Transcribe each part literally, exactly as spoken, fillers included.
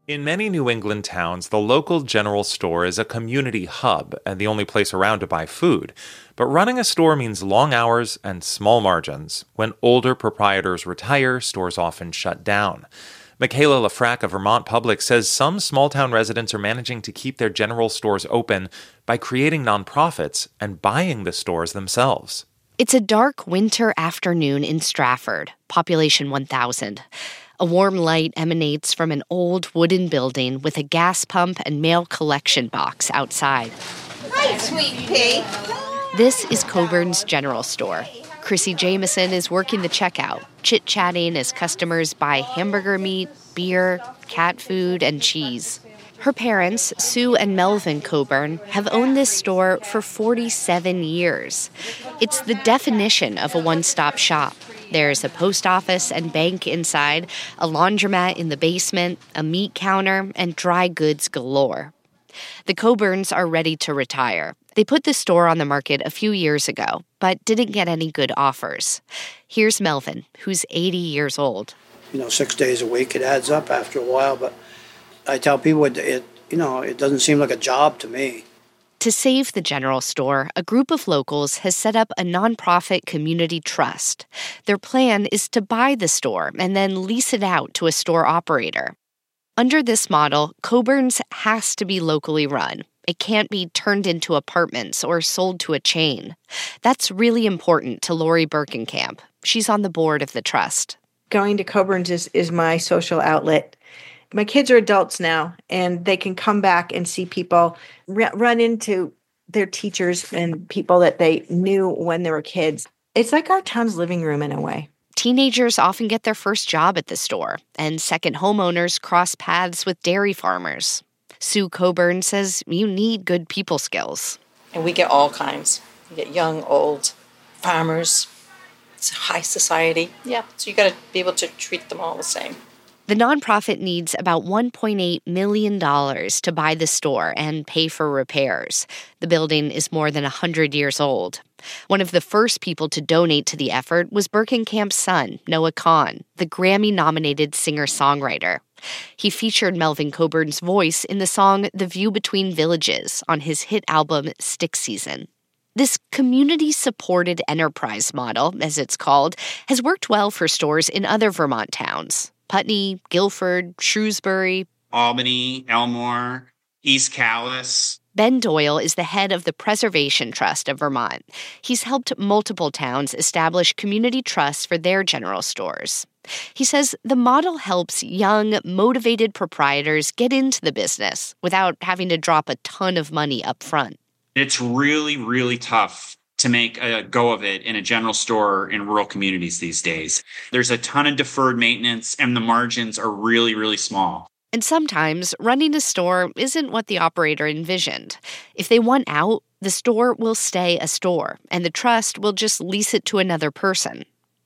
In many New England towns, the local general store is a community hub and the only place around to buy food. But running a store means long hours and small margins. When older proprietors retire, stores often shut down. Michaela Lafrac of Vermont Public says some small-town residents are managing to keep their general stores open by creating nonprofits and buying the stores themselves. It's a dark winter afternoon in Stratford, population one thousand. A warm light emanates from an old wooden building with a gas pump and mail collection box outside. Hi, sweet pea. This is Coburn's General Store. Chrissy Jameson is working the checkout, chit-chatting as customers buy hamburger meat, beer, cat food, and cheese. Her parents, Sue and Melvin Coburn, have owned this store for forty-seven years. It's the definition of a one-stop shop. There's a post office and bank inside, a laundromat in the basement, a meat counter, and dry goods galore. The Coburns are ready to retire. They put the store on the market a few years ago, but didn't get any good offers. Here's Melvin, who's eighty years old. You know, six days a week, it adds up after a while, but I tell people it, it you know, it doesn't seem like a job to me. To save the general store, a group of locals has set up a nonprofit community trust. Their plan is to buy the store and then lease it out to a store operator. Under this model, Coburn's has to be locally run. It can't be turned into apartments or sold to a chain. That's really important to Lori Birkenkamp. She's on the board of the trust. Going to Coburn's is, is my social outlet. My kids are adults now, and they can come back and see people, r- run into their teachers and people that they knew when they were kids. It's like our town's living room in a way. Teenagers often get their first job at the store, and second homeowners cross paths with dairy farmers. Sue Coburn says you need good people skills. And we get all kinds. We get young, old, farmers. It's high society. Yeah, so you got to be able to treat them all the same. The nonprofit needs about one point eight million dollars to buy the store and pay for repairs. The building is more than one hundred years old. One of the first people to donate to the effort was Birkenkamp's son, Noah Kahn, the Grammy-nominated singer-songwriter. He featured Melvin Coburn's voice in the song The View Between Villages on his hit album Stick Season. This community-supported enterprise model, as it's called, has worked well for stores in other Vermont towns. Putney, Guilford, Shrewsbury, Albany, Elmore, East Calais. Ben Doyle is the head of the Preservation Trust of Vermont. He's helped multiple towns establish community trusts for their general stores. He says the model helps young, motivated proprietors get into the business without having to drop a ton of money up front. It's really, really tough to make a go of it in a general store in rural communities these days. There's a ton of deferred maintenance, and the margins are really, really small. And sometimes running a store isn't what the operator envisioned. If they want out, the store will stay a store, and the trust will just lease it to another person.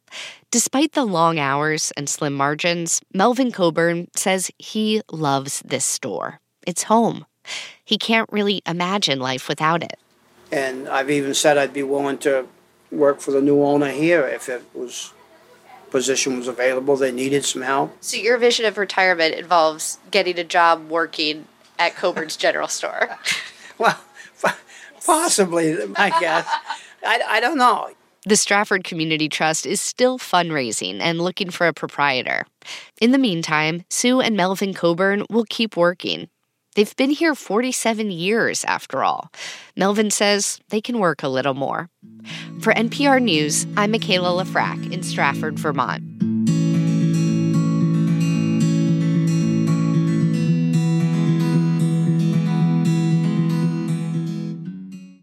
Despite the long hours and slim margins, Melvin Coburn says he loves this store. It's home. He can't really imagine life without it. And I've even said I'd be willing to work for the new owner here if it was position was available. They needed some help. So your vision of retirement involves getting a job working at Coburn's General Store? Well, possibly, I guess. I, I don't know. The Stratford Community Trust is still fundraising and looking for a proprietor. In the meantime, Sue and Melvin Coburn will keep working. They've been here forty-seven years, after all. Melvin says they can work a little more. For N P R News, I'm Michaela Lafrac in Stratford, Vermont.